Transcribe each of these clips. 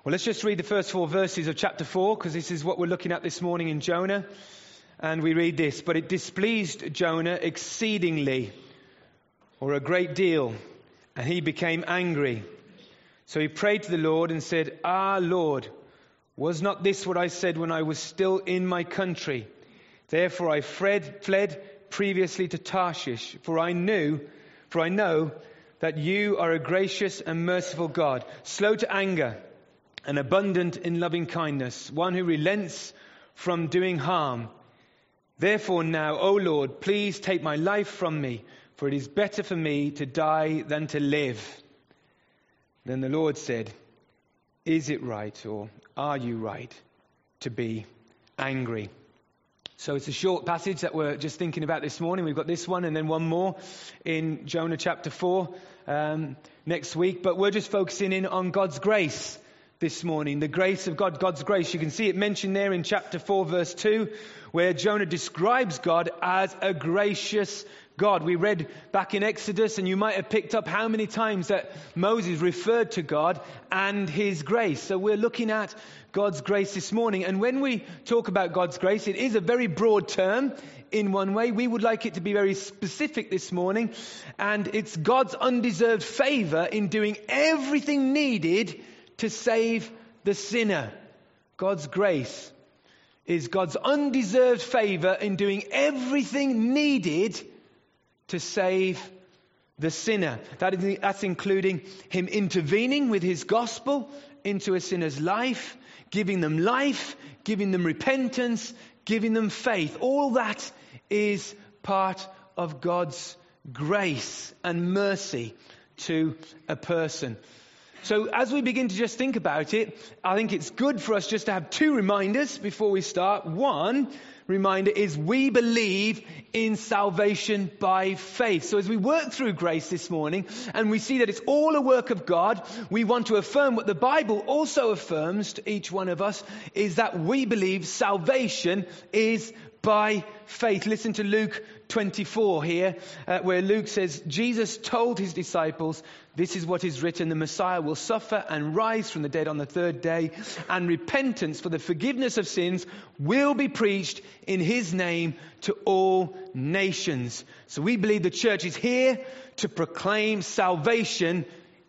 Well, let's just read the first 4 verses of chapter 4, because this is what we're looking at this morning in Jonah. And we read this: "But it displeased Jonah exceedingly," or a great deal, "and he became angry. So he prayed to the Lord and said, 'Ah, Lord, was not this what I said when I was still in my country? Therefore I fled previously to Tarshish, for I know that you are a gracious and merciful God, slow to anger and abundant in loving kindness, one who relents from doing harm. Therefore now, O Lord, please take my life from me, for it is better for me to die than to live.' Then the Lord said, 'Is it right, or are you right, to be angry?'" So it's a short passage that we're just thinking about this morning. We've got this one and then one more in Jonah chapter 4 next week. But we're just focusing in on God's grace this morning. The grace of God, God's grace. You can see it mentioned there in chapter 4 verse 2, where Jonah describes God as a gracious God. We read back in Exodus, and you might have picked up how many times that Moses referred to God and his grace. So we're looking at God's grace this morning. And when we talk about God's grace, it is a very broad term in one way. We would like it to be very specific this morning. And it's God's undeserved favor in doing everything needed to save the sinner. God's grace is God's undeserved favor in doing everything needed to save the sinner. That's including him intervening with his gospel into a sinner's life, giving them repentance, giving them faith. All that is part of God's grace and mercy to a person. So as we begin to just think about it, I think it's good for us just to have 2 reminders before we start. One reminder is we believe in salvation by faith. So as we work through grace this morning and we see that it's all a work of God, we want to affirm what the Bible also affirms to each one of us, is that we believe salvation is by faith. Listen to Luke 24 here, where Luke says, "Jesus told his disciples, 'This is what is written, the Messiah will suffer and rise from the dead on the 3rd day, and repentance for the forgiveness of sins will be preached in his name to all nations.'" So we believe the church is here to proclaim salvation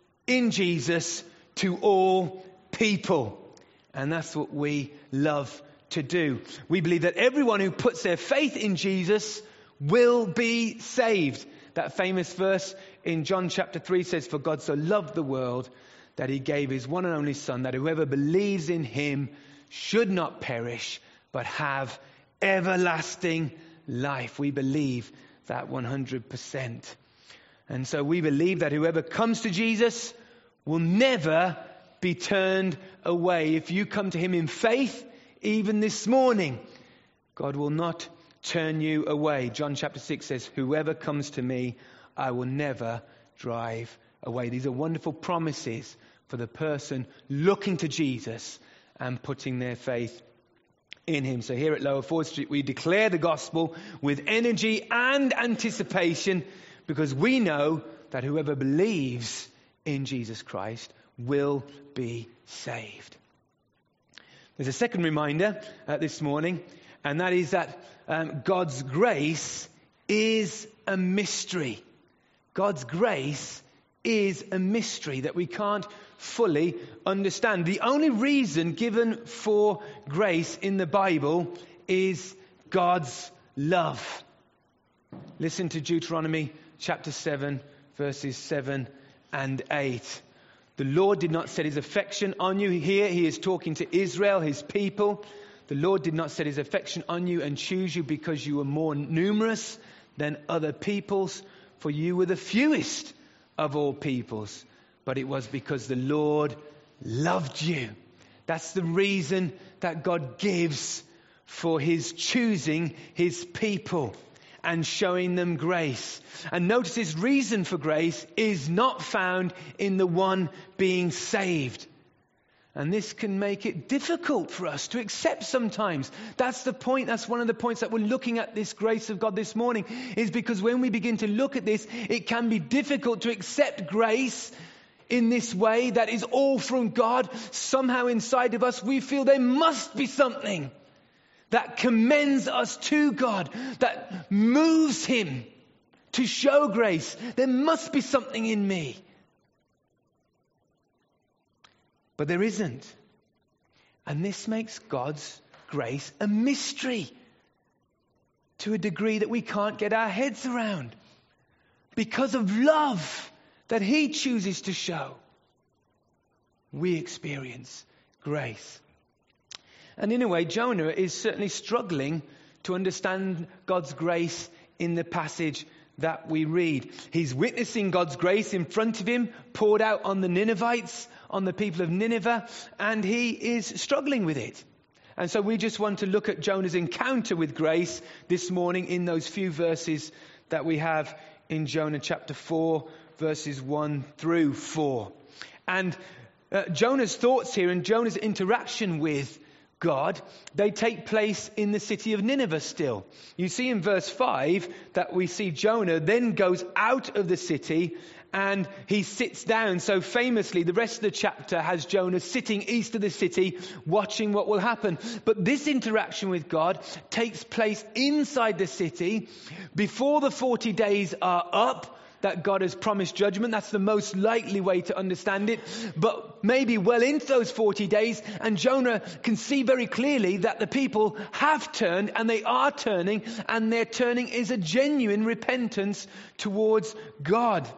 in Jesus to all people. And that's what we love to do. We believe that everyone who puts their faith in Jesus will be saved. That famous verse in John chapter 3 says, "For God so loved the world that he gave his one and only Son, that whoever believes in him should not perish, but have everlasting life." We believe that 100%. And so we believe that whoever comes to Jesus will never be turned away. If you come to him in faith, even this morning, God will not turn you away. John chapter 6 says, "Whoever comes to me, I will never drive away." These are wonderful promises for the person looking to Jesus and putting their faith in him. So here at Lower Ford Street, we declare the gospel with energy and anticipation, because we know that whoever believes in Jesus Christ will be saved. There's a second reminder this morning, and that is that God's grace is a mystery. God's grace is a mystery that we can't fully understand. The only reason given for grace in the Bible is God's love. Listen to Deuteronomy chapter 7, verses 7 and 8. "The Lord did not set his affection on you." Here he is talking to Israel, his people. "The Lord did not set his affection on you and choose you because you were more numerous than other peoples, for you were the fewest of all peoples. But it was because the Lord loved you." That's the reason that God gives for his choosing his people and showing them grace. And notice his reason for grace is not found in the one being saved. And this can make it difficult for us to accept sometimes. That's the point. That's one of the points that we're looking at this grace of God this morning, is because when we begin to look at this, it can be difficult to accept grace in this way that is all from God, somehow inside of us we feel there must be something that commends us to God, that moves him to show grace. There must be something in me. But there isn't. And this makes God's grace a mystery to a degree that we can't get our heads around. Because of love that he chooses to show, we experience grace. And in a way, Jonah is certainly struggling to understand God's grace in the passage that we read. He's witnessing God's grace in front of him, poured out on the Ninevites, on the people of Nineveh, and he is struggling with it. And so we just want to look at Jonah's encounter with grace this morning in those few verses that we have in Jonah chapter 4, verses 1 through 4. And Jonah's thoughts here and Jonah's interaction with God, they take place in the city of Nineveh still. You see in verse 5 that we see Jonah then goes out of the city and he sits down. So famously, the rest of the chapter has Jonah sitting east of the city, watching what will happen. But this interaction with God takes place inside the city before the 40 days are up that God has promised judgment. That's the most likely way to understand it. But maybe well into those 40 days, and Jonah can see very clearly that the people have turned and they are turning, and their turning is a genuine repentance towards God.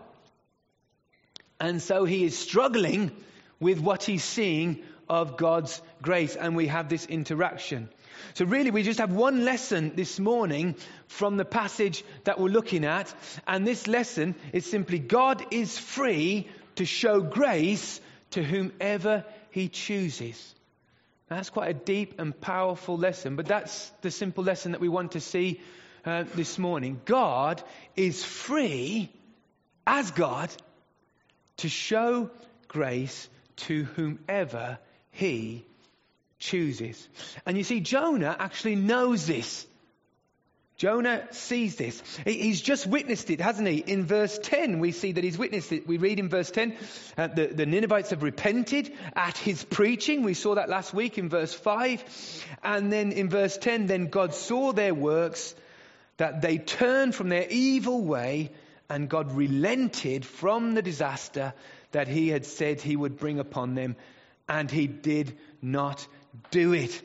And so he is struggling with what he's seeing of God's grace, and we have this interaction. So really we just have one lesson this morning from the passage that we're looking at, and this lesson is simply God is free to show grace to whomever he chooses. Now, that's quite a deep and powerful lesson, but that's the simple lesson that we want to see this morning. God is free as God to show grace to whomever he chooses. And you see, Jonah actually knows this. Jonah sees this. He's just witnessed it, hasn't he? In verse 10, we see that he's witnessed it. We read in verse 10, the Ninevites have repented at his preaching. We saw that last week in verse 5. And then in verse 10, then God saw their works, that they turned from their evil way, and God relented from the disaster that he had said he would bring upon them, and he did not do it.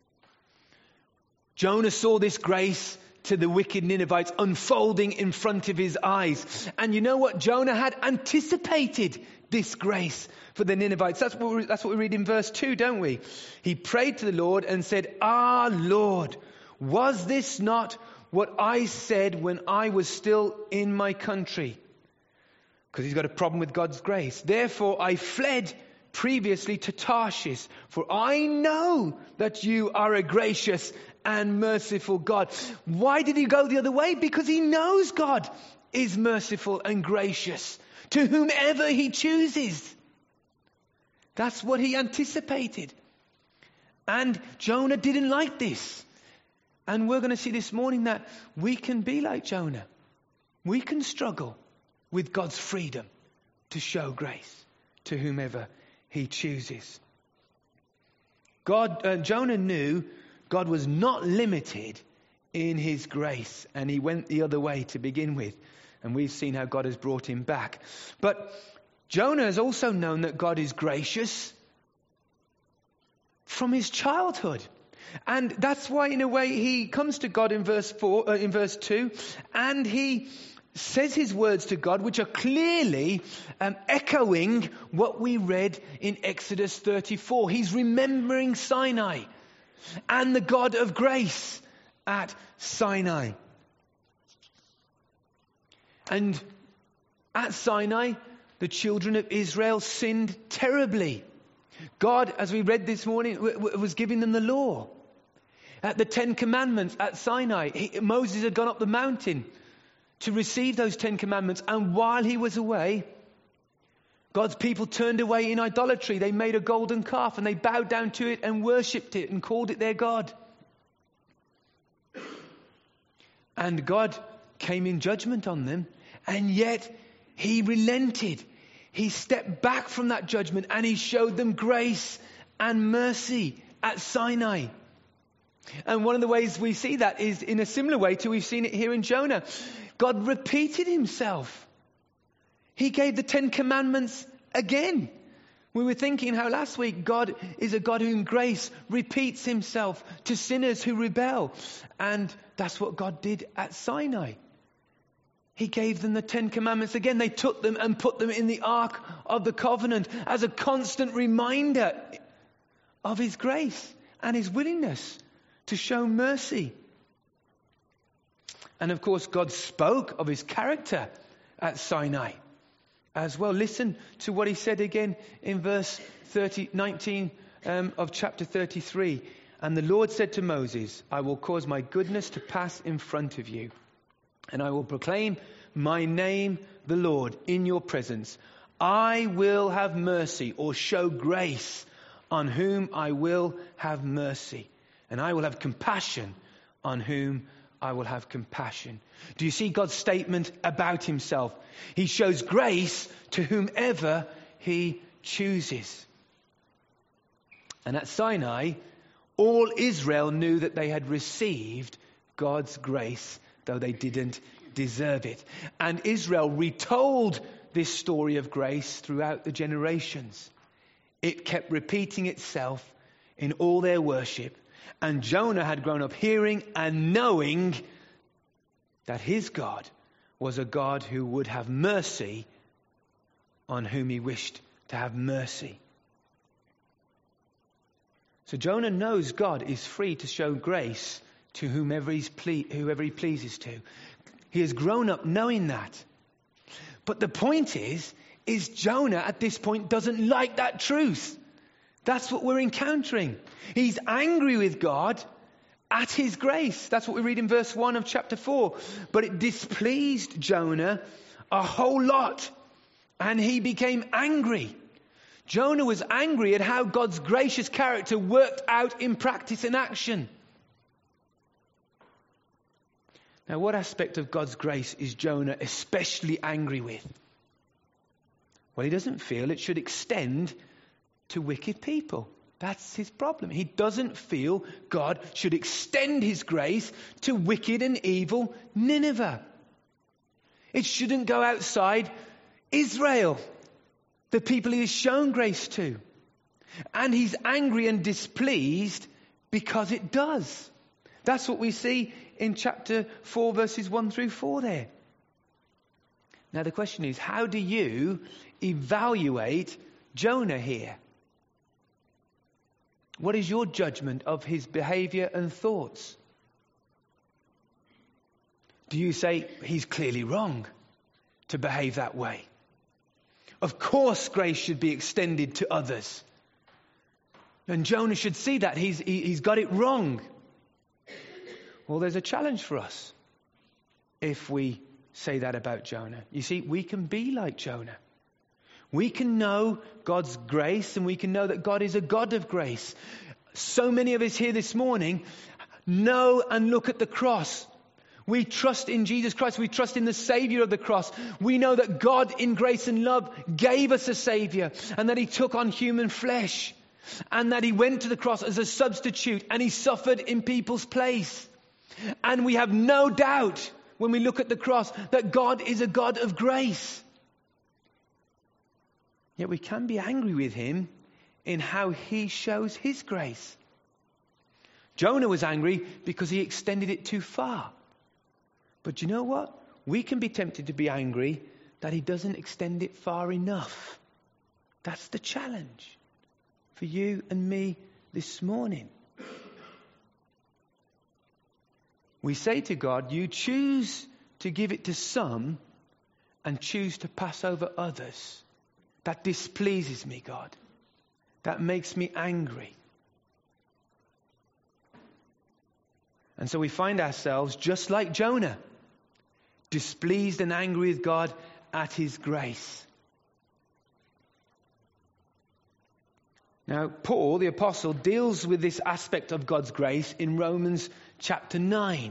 Jonah saw this grace to the wicked Ninevites unfolding in front of his eyes. And you know what? Jonah had anticipated this grace for the Ninevites. That's what we read in verse 2, don't we? He prayed to the Lord and said, "Ah, Lord, was this not what I said when I was still in my country?" Because he's got a problem with God's grace. "Therefore I fled previously to Tarshish, for I know that you are a gracious and merciful God." Why did he go the other way? Because he knows God is merciful and gracious to whomever he chooses. That's what he anticipated. And Jonah didn't like this. And we're going to see this morning that we can be like Jonah. We can struggle with God's freedom to show grace to whomever he chooses. Jonah knew God was not limited in his grace, and he went the other way to begin with. And we've seen how God has brought him back. But Jonah has also known that God is gracious from his childhood. And that's why, in a way, he comes to God in verse 2, and he says his words to God, which are clearly echoing what we read in Exodus 34. He's remembering Sinai and the God of grace at Sinai. And at Sinai, the children of Israel sinned terribly. God, as we read this morning, was giving them the law. At the 10 Commandments at Sinai, Moses had gone up the mountain to receive those 10 Commandments. And while he was away, God's people turned away in idolatry. They made a golden calf and they bowed down to it and worshipped it and called it their God. And God came in judgment on them, and yet he relented. He stepped back from that judgment and he showed them grace and mercy at Sinai. And one of the ways we see that is in a similar way to we've seen it here in Jonah. God repeated himself. He gave the 10 Commandments again. We were thinking how last week God is a God who in grace repeats himself to sinners who rebel. And that's what God did at Sinai. He gave them the 10 Commandments again. They took them and put them in the Ark of the Covenant as a constant reminder of his grace and his willingness to show mercy. And of course, God spoke of his character at Sinai as well. Listen to what he said again in verse 19 of chapter 33. And the Lord said to Moses, I will cause my goodness to pass in front of you, and I will proclaim my name, the Lord, in your presence. I will have mercy, or show grace, on whom I will have mercy. And I will have compassion on whom I will have compassion. Do you see God's statement about himself? He shows grace to whomever he chooses. And at Sinai, all Israel knew that they had received God's grace, though they didn't deserve it. And Israel retold this story of grace throughout the generations. It kept repeating itself in all their worship. And Jonah had grown up hearing and knowing that his God was a God who would have mercy on whom he wished to have mercy. So Jonah knows God is free to show grace to whoever he pleases to. He has grown up knowing that. But the point is Jonah at this point doesn't like that truth. That's what we're encountering. He's angry with God at his grace. That's what we read in verse 1 of chapter 4. But it displeased Jonah a whole lot, and he became angry. Jonah was angry at how God's gracious character worked out in practice and action. Now, what aspect of God's grace is Jonah especially angry with? Well, he doesn't feel it should extend to wicked people. That's his problem. He doesn't feel God should extend his grace to wicked and evil Nineveh. It shouldn't go outside Israel, the people he has shown grace to. And he's angry and displeased because it does. That's what we see in chapter 4, verses 1 through 4 there. Now the question is, how do you evaluate Jonah here? What is your judgment of his behavior and thoughts? Do you say he's clearly wrong to behave that way? Of course grace should be extended to others. And Jonah should see that. He's got it wrong. Well, there's a challenge for us if we say that about Jonah. You see, we can be like Jonah. We can know God's grace, and we can know that God is a God of grace. So many of us here this morning know and look at the cross. We trust in Jesus Christ. We trust in the Savior of the cross. We know that God in grace and love gave us a Savior, and that he took on human flesh, and that he went to the cross as a substitute, and he suffered in people's place. And we have no doubt when we look at the cross that God is a God of grace. Yet we can be angry with him in how he shows his grace. Jonah was angry because he extended it too far. But you know what? We can be tempted to be angry that he doesn't extend it far enough. That's the challenge for you and me this morning. We say to God, you choose to give it to some and choose to pass over others. That displeases me, God. That makes me angry. And so we find ourselves just like Jonah, displeased and angry with God at his grace. Now, Paul, the apostle, deals with this aspect of God's grace in Romans chapter 9.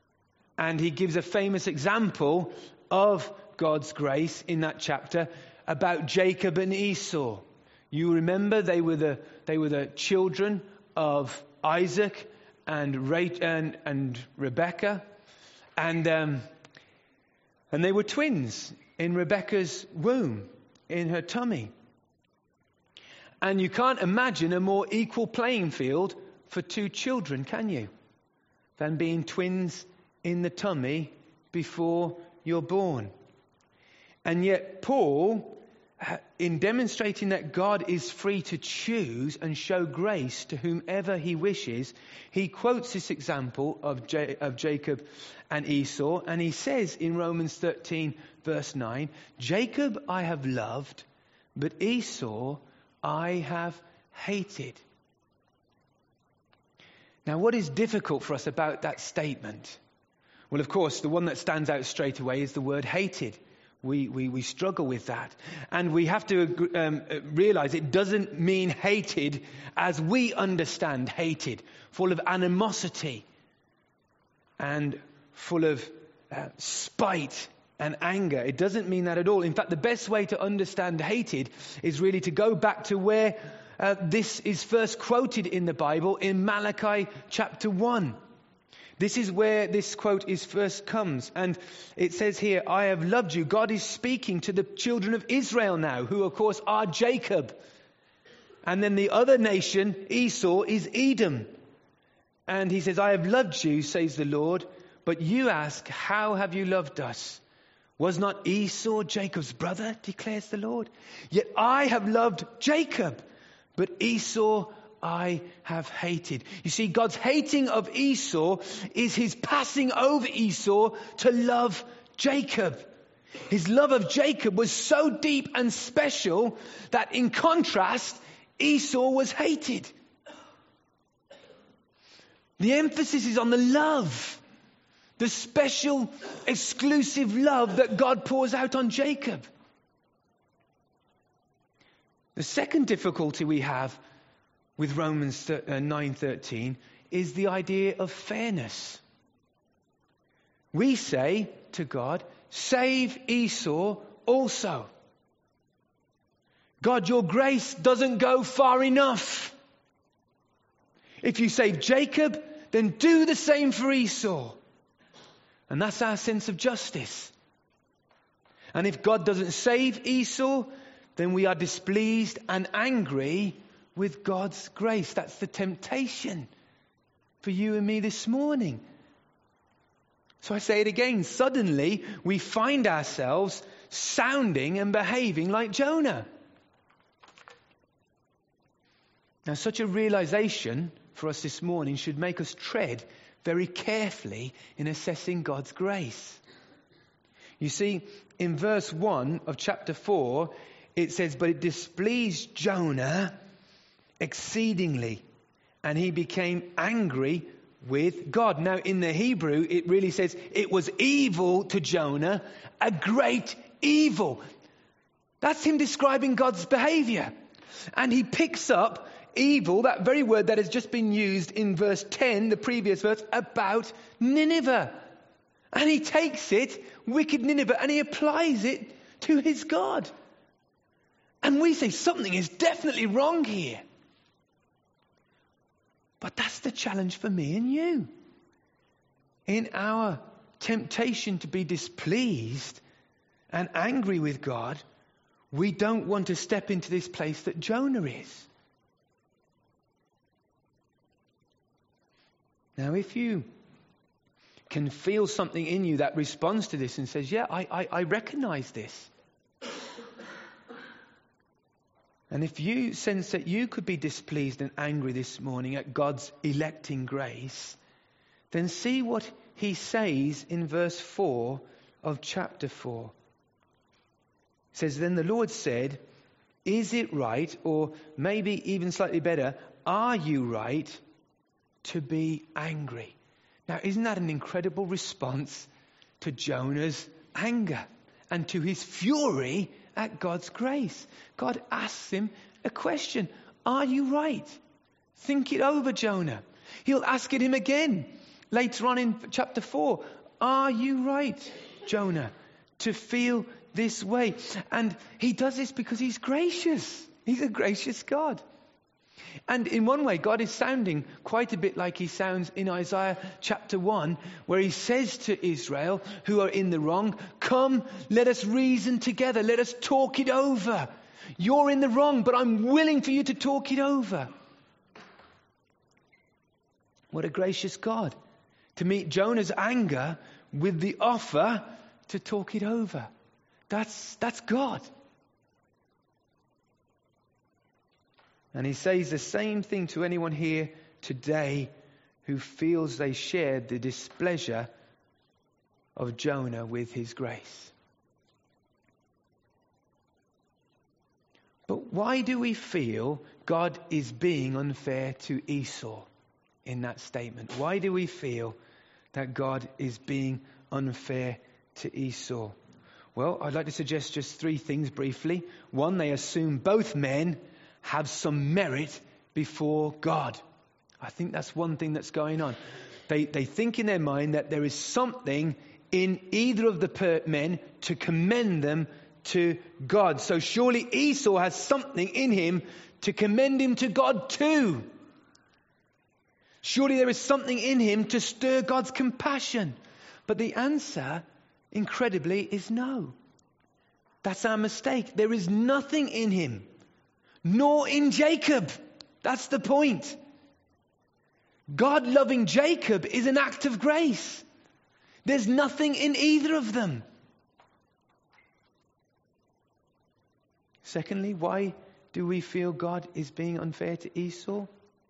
And he gives a famous example of God's grace in that chapter about Jacob and Esau. You remember they were the children of Isaac and Rebekah, and they were twins in Rebekah's womb, in her tummy. And you can't imagine a more equal playing field for two children, can you? Than being twins in the tummy before you're born. And yet Paul, in demonstrating that God is free to choose and show grace to whomever he wishes, he quotes this example of Jacob and Esau, and he says in Romans 13 verse 9, Jacob I have loved, but Esau I have hated. Now, what is difficult for us about that statement? Well, of course, the one that stands out straight away is the word hated. We struggle with that. And we have to realize it doesn't mean hated as we understand hated, full of animosity and full of spite and anger. It doesn't mean that at all. In fact, the best way to understand hated is really to go back to where this is first quoted in the Bible, in Malachi chapter 1. This is where this quote is first comes. And it says here, I have loved you. God is speaking to the children of Israel now, who of course are Jacob. And then the other nation, Esau, is Edom. And he says, I have loved you, says the Lord. But you ask, how have you loved us? Was not Esau Jacob's brother, declares the Lord? Yet I have loved Jacob, but Esau I have hated. You see, God's hating of Esau is his passing over Esau to love Jacob. His love of Jacob was so deep and special that in contrast, Esau was hated. The emphasis is on the love. The special, exclusive love that God pours out on Jacob. The second difficulty we have with Romans 9:13 is the idea of fairness. We say to God, save Esau also. God, your grace doesn't go far enough. If you save Jacob, then do the same for Esau. And that's our sense of justice. And if God doesn't save Esau, then we are displeased and angry with God's grace. That's the temptation for you and me this morning. So I say it again. Suddenly, we find ourselves sounding and behaving like Jonah. Now, such a realization for us this morning should make us tread very carefully in assessing God's grace. You see, in verse 1 of chapter 4, it says, but it displeased Jonah exceedingly, and he became angry with God. Now, in the Hebrew, it really says it was evil to Jonah, a great evil. That's him describing God's behavior. And he picks up evil, that very word that has just been used in verse 10, the previous verse, about Nineveh. And he takes it, wicked Nineveh, and he applies it to his God. And we say something is definitely wrong here. But that's the challenge for me and you. In our temptation to be displeased and angry with God, we don't want to step into this place that Jonah is. Now, if you can feel something in you that responds to this and says, yeah, I recognize this. And if you sense that you could be displeased and angry this morning at God's electing grace, then see what he says in verse 4 of chapter 4. It says, then the Lord said, is it right, or maybe even slightly better, are you right to be angry? Now, isn't that an incredible response to Jonah's anger and to his fury at God's grace? God asks him a question. Are you right? Think it over, Jonah. He'll ask it him again later on in chapter 4. Are you right, Jonah, to feel this way. And he does this because he's gracious. He's a gracious God. And in one way, God is sounding quite a bit like he sounds in Isaiah chapter 1, where he says to Israel, who are in the wrong, come, let us reason together. Let us talk it over. You're in the wrong, but I'm willing for you to talk it over. What a gracious God. To meet Jonah's anger with the offer to talk it over. That's God. And he says the same thing to anyone here today who feels they shared the displeasure of Jonah with his grace. But why do we feel God is being unfair to Esau in that statement? Why do we feel that God is being unfair to Esau? Well, I'd like to suggest just three things briefly. One, they assume both men have some merit before God. I think that's one thing that's going on. They think in their mind that there is something in either of the men to commend them to God. So surely Esau has something in him to commend him to God too. Surely there is something in him to stir God's compassion. But the answer, incredibly, is no. That's our mistake. There is nothing in him. Nor in Jacob. That's the point. God loving Jacob is an act of grace. There's nothing in either of them. Secondly, why do we feel God is being unfair to Esau?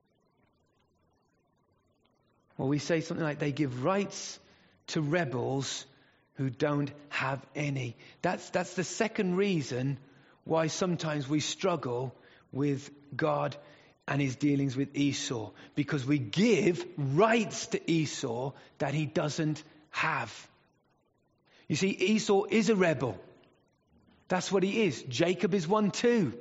Well, we say something like they give rights to rebels who don't have any. That's the second reason why sometimes we struggle with God and his dealings with Esau. Because we give rights to Esau that he doesn't have. You see, Esau is a rebel. That's what he is. Jacob is one too.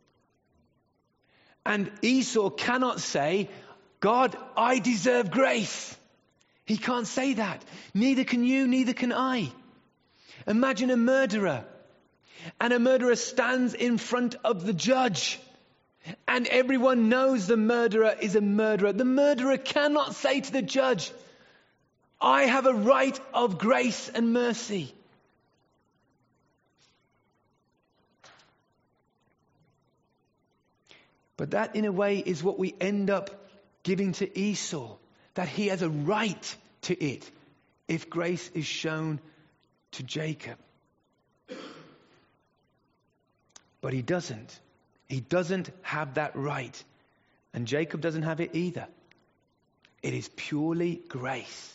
And Esau cannot say, God, I deserve grace. He can't say that. Neither can you, neither can I. Imagine a murderer. And a murderer stands in front of the judge. And everyone knows the murderer is a murderer. The murderer cannot say to the judge, I have a right of grace and mercy. But that in a way is what we end up giving to Esau. That he has a right to it if grace is shown to Jacob. But he doesn't. He doesn't have that right. And Jacob doesn't have it either. It is purely grace.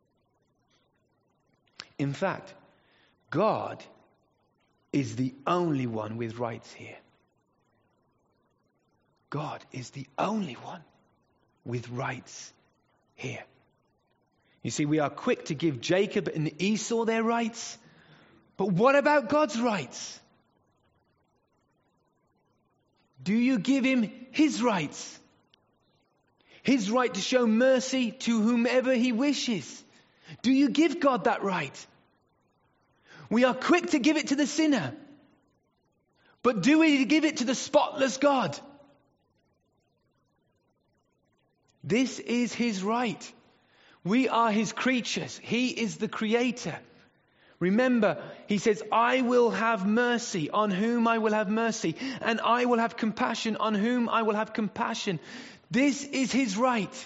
In fact, God is the only one with rights here. God is the only one with rights here. You see, we are quick to give Jacob and Esau their rights. But what about God's rights? Do you give him his rights? His right to show mercy to whomever he wishes. Do you give God that right? We are quick to give it to the sinner. But do we give it to the spotless God? This is his right. We are his creatures. He is the creator. Remember, he says, I will have mercy on whom I will have mercy, and I will have compassion on whom I will have compassion. This is his right.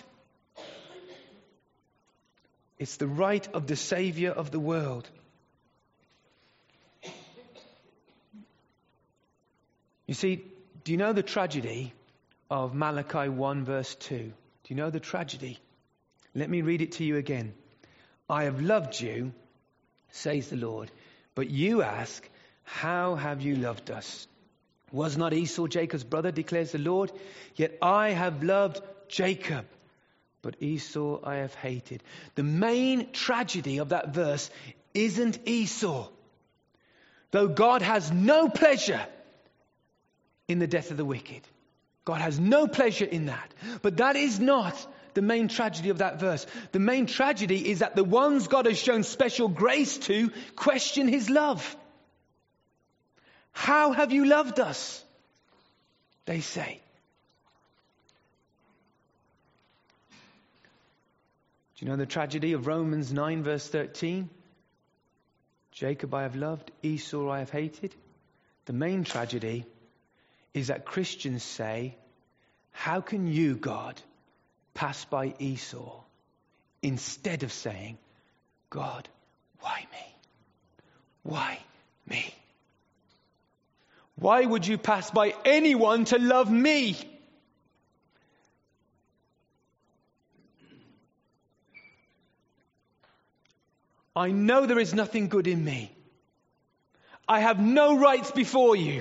It's the right of the Savior of the world. You see, do you know the tragedy of Malachi 1 verse 2? Do you know the tragedy? Let me read it to you again. I have loved you, says the Lord, but you ask, how have you loved us? Was not Esau Jacob's brother, declares the Lord? Yet I have loved Jacob, but Esau I have hated. The main tragedy of that verse isn't Esau. Though God has no pleasure in the death of the wicked. God has no pleasure in that. But that is not the main tragedy of that verse. The main tragedy is that the ones God has shown special grace to question his love. How have you loved us? They say. Do you know the tragedy of Romans 9 verse 13? Jacob I have loved, Esau I have hated. The main tragedy is that Christians say, how can you, God, pass by Esau? Instead of saying, God, why me? Why me? Why would you pass by anyone to love me? I know there is nothing good in me. I have no rights before you.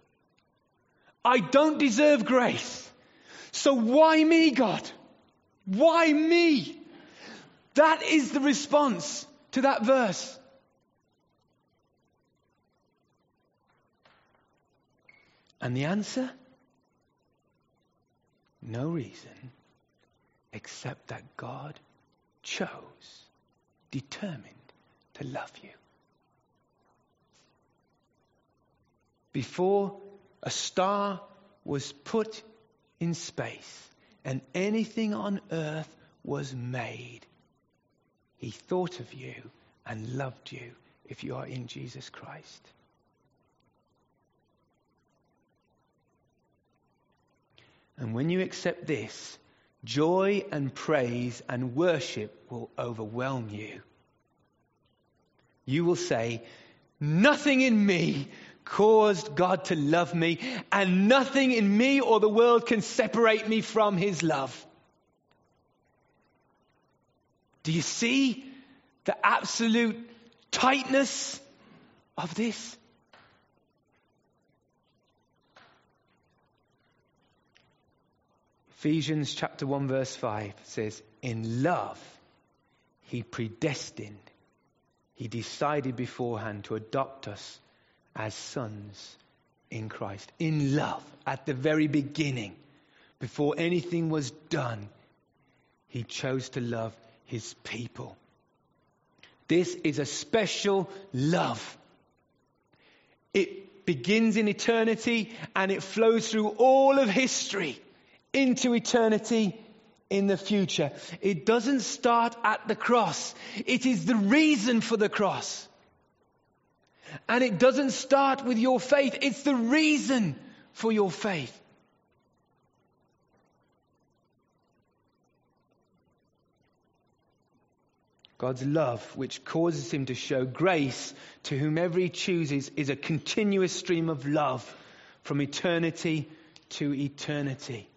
I don't deserve grace. So why me, God? Why me? That is the response to that verse. And the answer? No reason except that God chose, determined to love you. Before a star was put in space and anything on earth was made, he thought of you and loved you if you are in Jesus Christ. And when you accept this, joy and praise and worship will overwhelm you. You will say, nothing in me caused God to love me, and nothing in me or the world can separate me from his love. Do you see the absolute tightness of this? Ephesians chapter 1 verse 5 says, in love, he predestined, he decided beforehand to adopt us as sons in Christ. In love, at the very beginning, before anything was done, he chose to love his people. This is a special love. It begins in eternity and it flows through all of history into eternity in the future. It doesn't start at the cross. It is the reason for the cross. And it doesn't start with your faith. It's the reason for your faith. God's love, which causes him to show grace to whomever he chooses, is a continuous stream of love from eternity to eternity.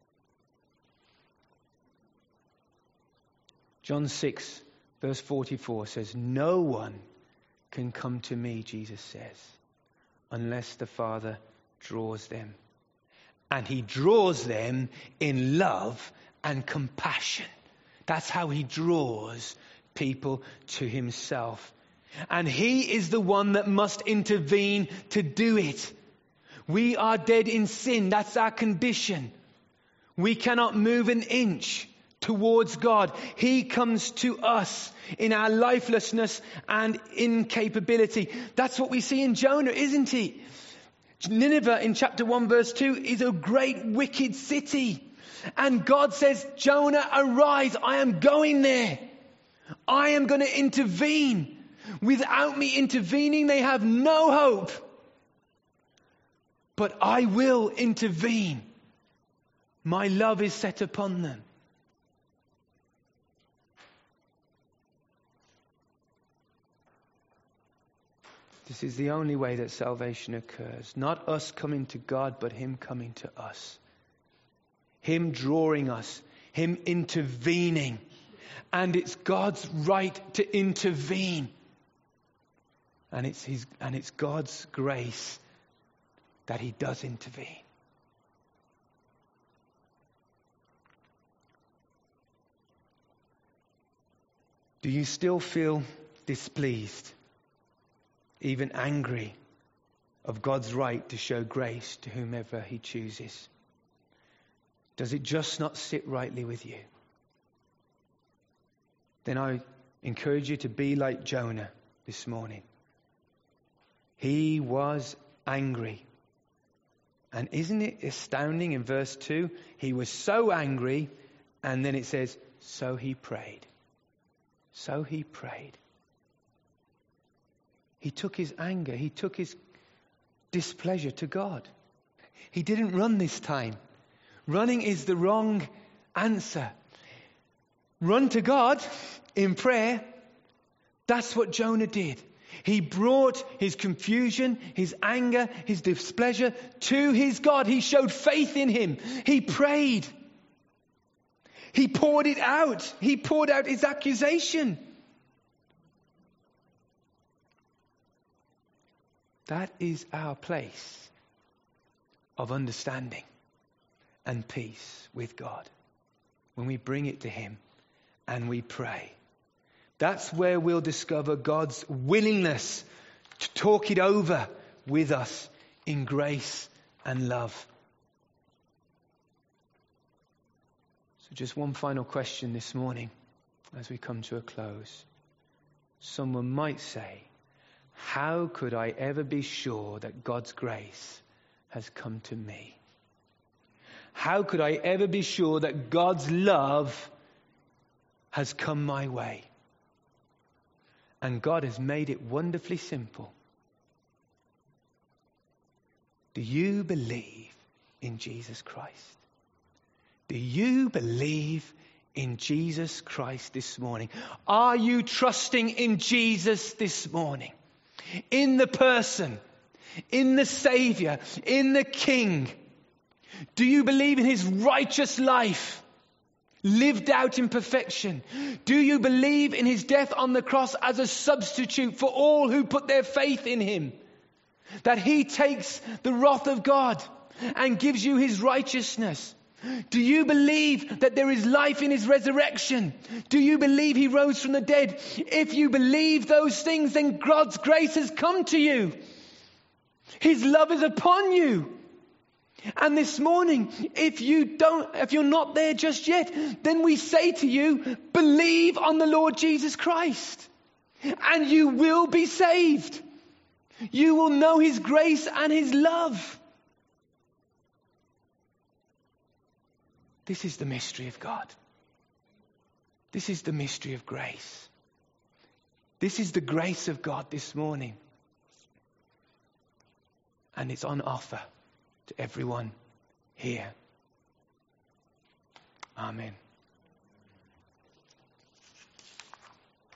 John 6 verse 44 says, no one can come to me, Jesus says, unless the Father draws them. And he draws them in love and compassion. That's how he draws people to himself. And he is the one that must intervene to do it. We are dead in sin. That's our condition. We cannot move an inch towards God. He comes to us in our lifelessness and incapability. That's what we see in Jonah, isn't he? Nineveh in chapter 1 verse 2 is a great wicked city. And God says, Jonah, arise. I am going there. I am going to intervene. Without me intervening, they have no hope. But I will intervene. My love is set upon them. This is the only way that salvation occurs. Not us coming to God, but him coming to us. Him drawing us. Him intervening. And it's God's right to intervene. And it's God's grace that he does intervene. Do you still feel displeased, even angry, of God's right to show grace to whomever he chooses? Does it just not sit rightly with you? Then I encourage you to be like Jonah this morning. He was angry. And isn't it astounding in verse 2? He was so angry, and then it says, so he prayed. So he prayed. He took his anger, he took his displeasure to God. He didn't run this time. Running is the wrong answer. Run to God in prayer. That's what Jonah did. He brought his confusion, his anger, his displeasure to his God. He showed faith in him. He prayed. He poured it out. He poured out his accusation. That is our place of understanding and peace with God. When we bring it to him and we pray. That's where we'll discover God's willingness to talk it over with us in grace and love. So just one final question this morning as we come to a close. Someone might say, how could I ever be sure that God's grace has come to me? How could I ever be sure that God's love has come my way? And God has made it wonderfully simple. Do you believe in Jesus Christ? Do you believe in Jesus Christ this morning? Are you trusting in Jesus this morning? In the person, in the Savior, in the King? Do you believe in his righteous life? Lived out in perfection? Do you believe in his death on the cross as a substitute for all who put their faith in him? That he takes the wrath of God and gives you his righteousness? Do you believe that there is life in his resurrection? Do you believe he rose from the dead? If you believe those things, then God's grace has come to you. His love is upon you. And this morning, if you're not there just yet, then we say to you, believe on the Lord Jesus Christ, and you will be saved. You will know his grace and his love. This is the mystery of God. This is the mystery of grace. This is the grace of God this morning. And it's on offer to everyone here. Amen.